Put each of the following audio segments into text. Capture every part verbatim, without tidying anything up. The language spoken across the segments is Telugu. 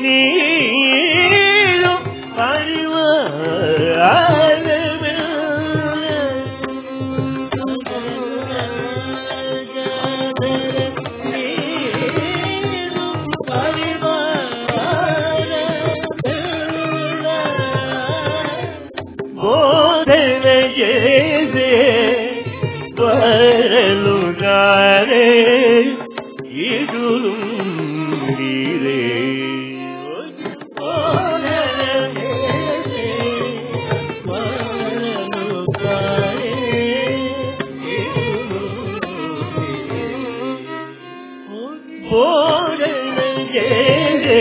నీరు పరివారమే బోధన చేసే వరలుగారే ఇదులు మీరే బోధన చేసే వరలుగారే ఇదులు బోధన చేసే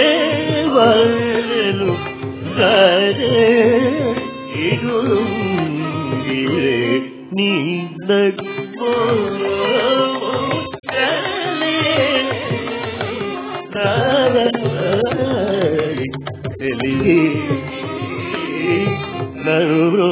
వరలుగారే ఇదులు మీరే నీ తెలియ నరు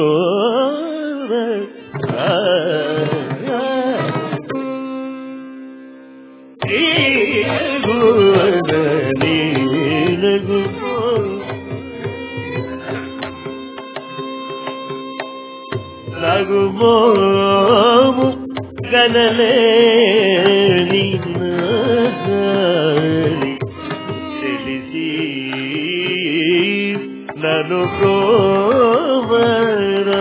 నగుమోము గనలేని తెలిసి నన్ను ప్రోవరా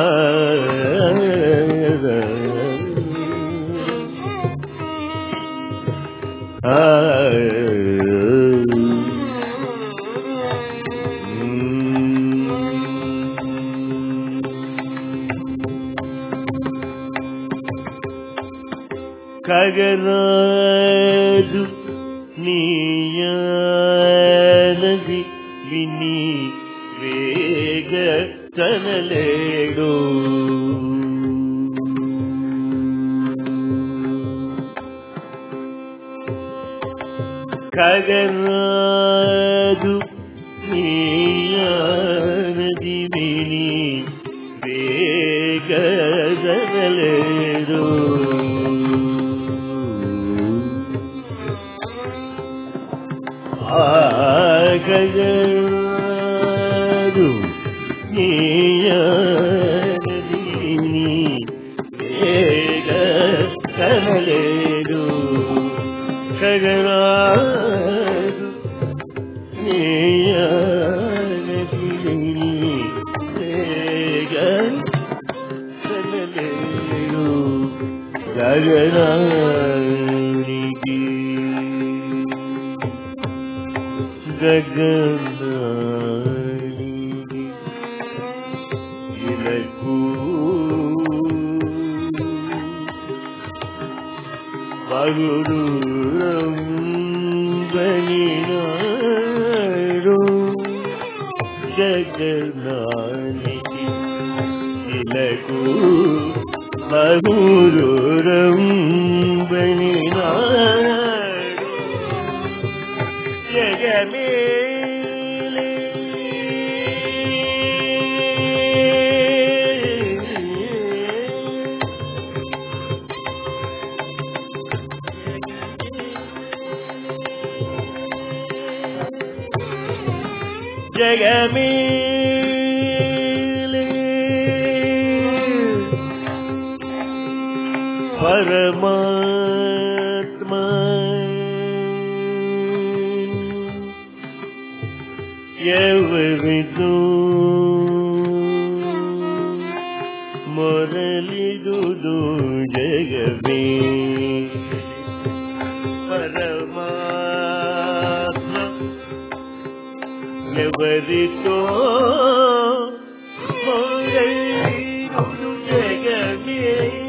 కగరాజు నీయానది విని వేగ కనలేడు కగరాజు నీయానది విని వేగ కనలేడు ఆగగరు నీయని వేగ కనలేడు కగరారు నీయని వేగ కనలేడు గగనానికి గగనానికి ఇలకు పగుడు రంగనినాడు గగనానికి ఇలకు పగుడు రంగనినాడు జగమేలే జగమేలే పరమాత్మా ఎవరితో మొరలిదుదు జగమే పరమాత్మ ఎవరితో మొరలిదుదు జగమే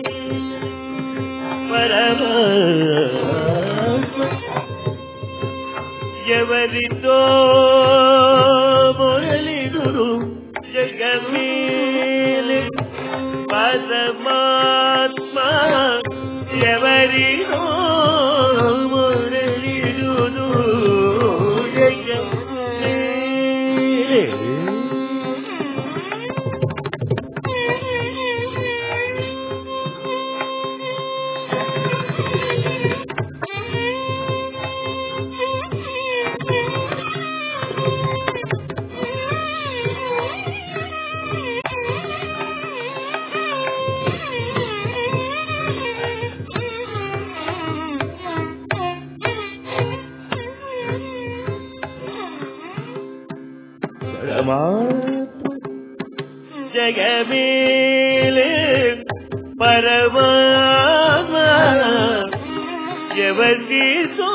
పరమాత్మ ఎవరితో మొరలిదురు జగమేలే పరమాత్మ ఎవరితో మొరలిదురు జగమేలే परमात्मा जगमेले परमात्मा एवरी सो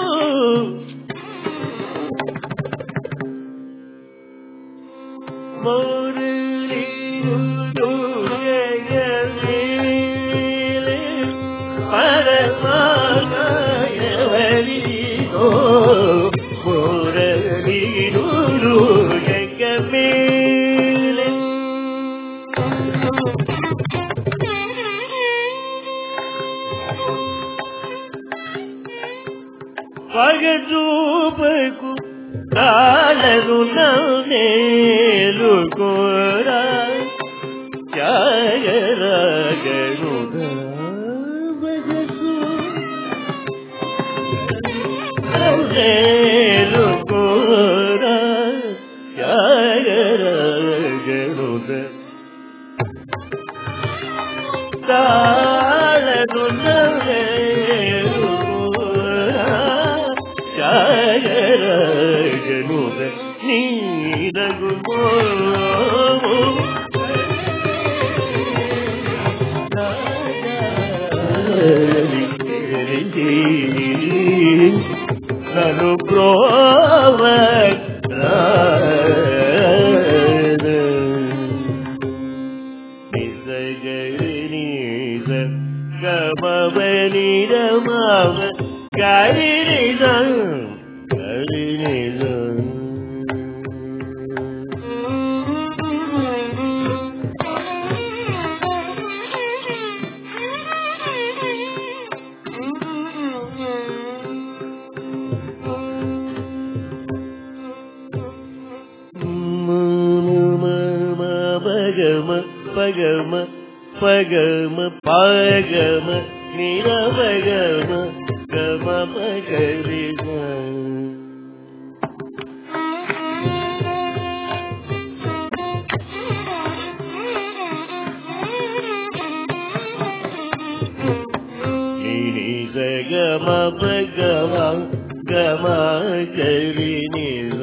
मुरली जगमेले परमात्मा एवरी सो मुरली जगमेले పగజూపకు కాలను నేలుకోరా త్యాగరాగనుగా భజసు నేలుకోరా త్యాగరాగనుగా కాలను జగరగనుద నీరగుమో నను ప్రోవ నిజ గరి నిజ గమవని రమవ గరి నిజ గరి నిజ పగమ పగమ పగమ పగమ నిరవగమ గమ పగరిగ నిని గమ పగమ గమ గరి నిర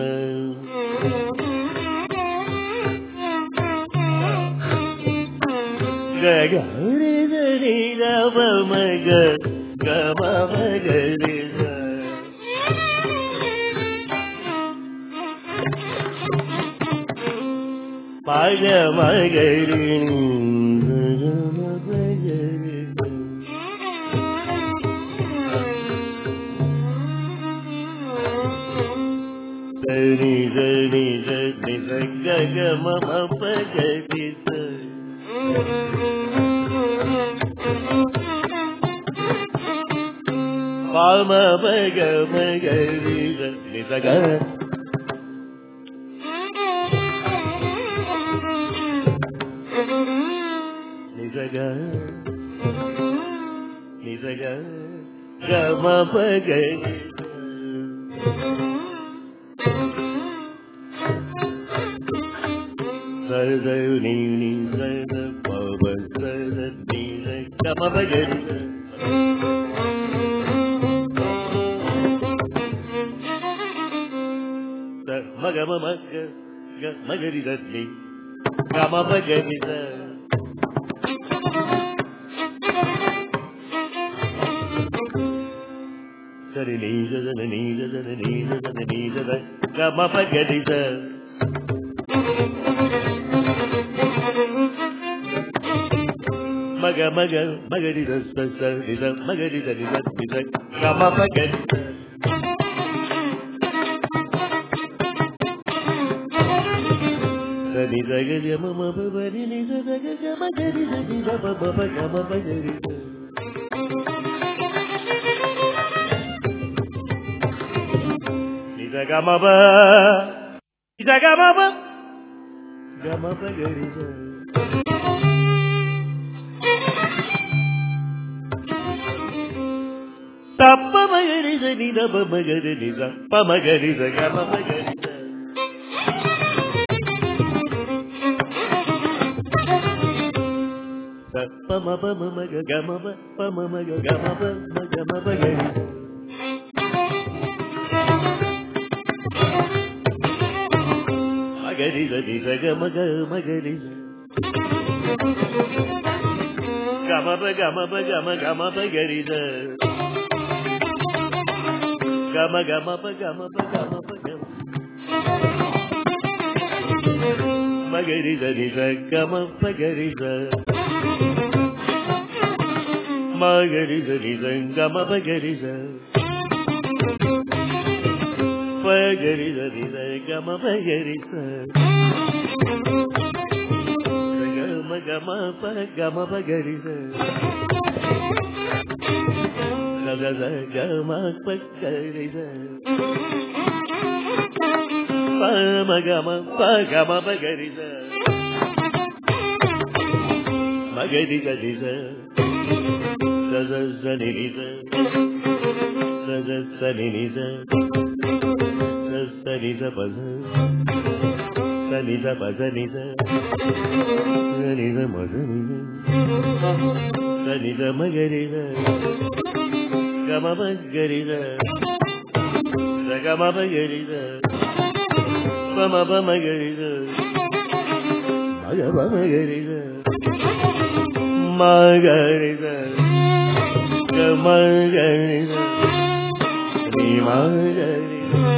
గరి గరి రవ మగ గమ మగరి పగ మగరి ని ని ని గగ మమ పగరి పామ మగ మగరి నిజగ నిజగ నిజగ గమ పగరి సద ని ని సద పవ సద ని గమ పగరి మగ మగ మగరి దన్ని గమ పగరి సరి నీజన నీజన నీజన నీజన గమ పగరి మగ మగ మగరి దస్త నిజ మగరి దని నిజ గమ పగరి నిజ గరి మమ పరి నిజ గగ గమ గరి నిజ బబ గమ పగరి నిజ గమ బ నిజ గమ బ గమ పగరి తప్ప మగరి నిజ బమ గరి నిజ పమ గరి గమ పగరి పమ పమ మగ గమ పమ మగ గమ గమ పగరి మగరి దని గమ గమ గరి గమ గమ గమ గమ గరి గమ గమ గమ గమ మగరి దని గమ గరి మగరి దని గమ గరి పగరి దని గమ పగరి గమ గమ ప గమ పగరి గగ గమ పగరి పమ గమ ప గమ పగరి మగరి దని సజ సని సజ సని సని పజ సని పజ నిజ సని మగ సని మగరి గమ మగరి గమ మగరి పమ మగరి మగ మగరి మగరి గమగరి ని మగరి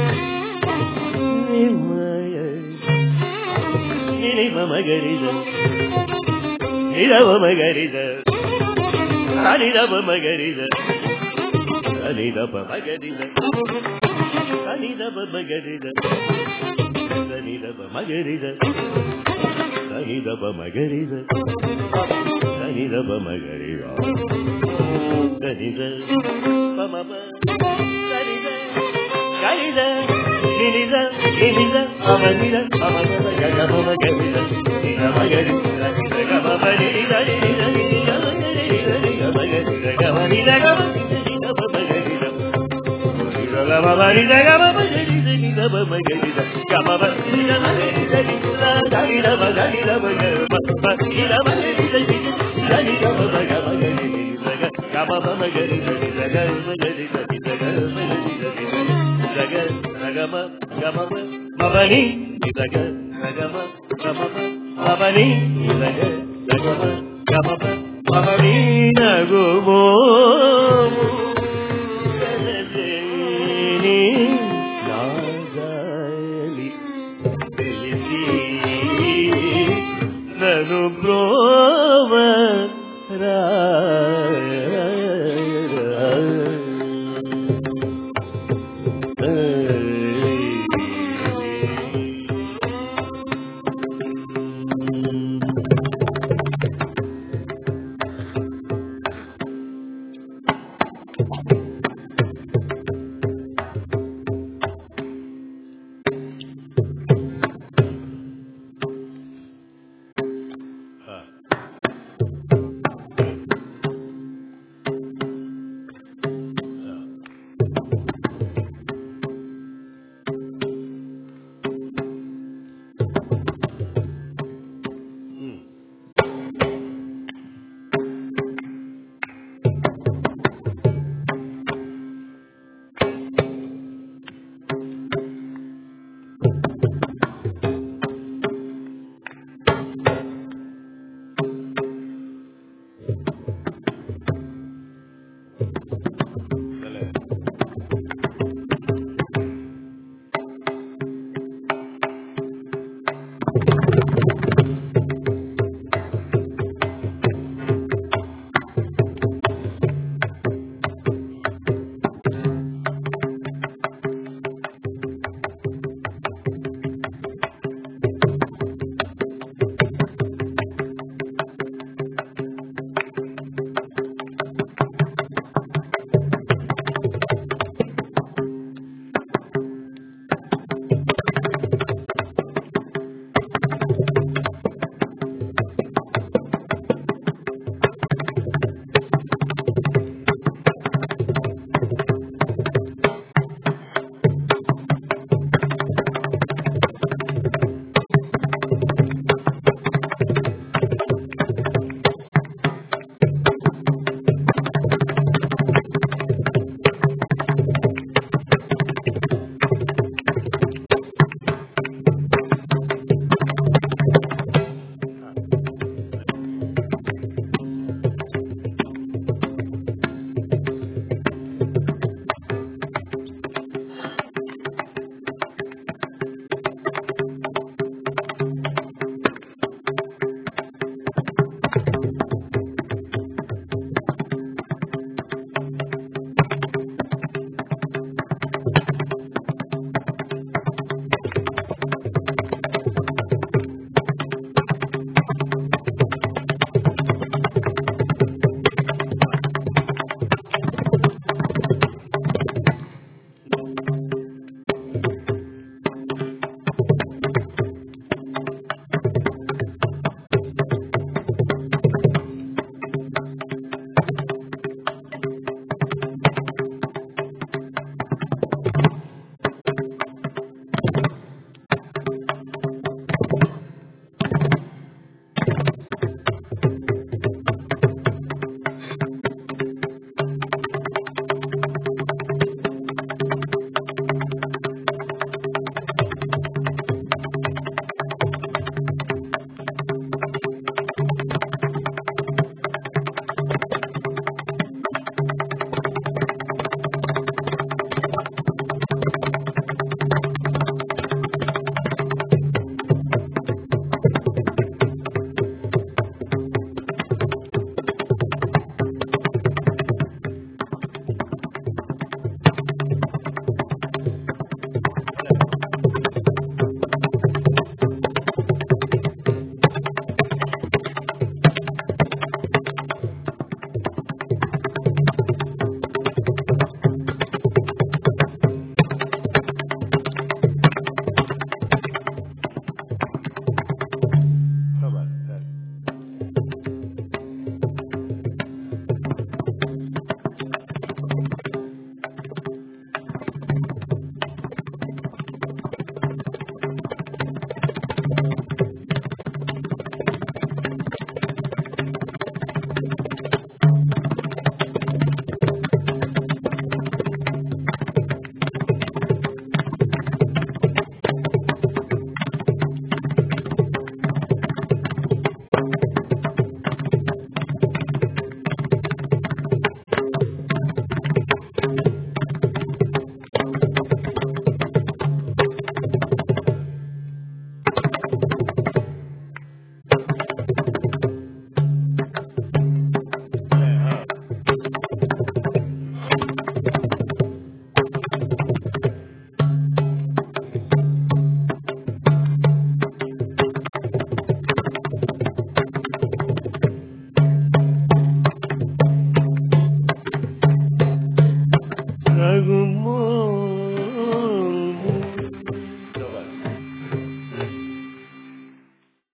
ని మగరి ని మగరి ని రవ మగరి ని రవ మగరి ని రవ మగరి ని రవ మగరి ని రవ మగరి ని రవ మగరి ని రవ మగరి గనిద పమప గనిద గనిద నినిద నినిద అమనిద అమగమ గగమ గనిద గమగరి గమ పరిద నినిద గమగరి గమగరి గమనిద గమనిద పమగరి గమ పరిద గమ పరిద నినిద పమగరి గమ పరిద నినిద గనిద గనిద గమ పరిద నినిద గనిద గమగరి గమ మగరి గగ మగరి గగ గగ గగమ గమ మబని గగ గగమ గమ మబని గగ గగమ గమ మబని నగుమో